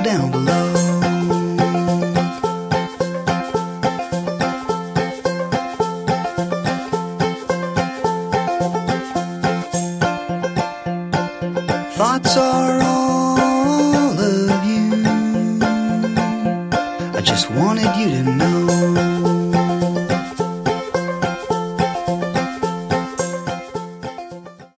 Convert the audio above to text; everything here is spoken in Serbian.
down below. Thoughts are all of you. I just wanted you to know.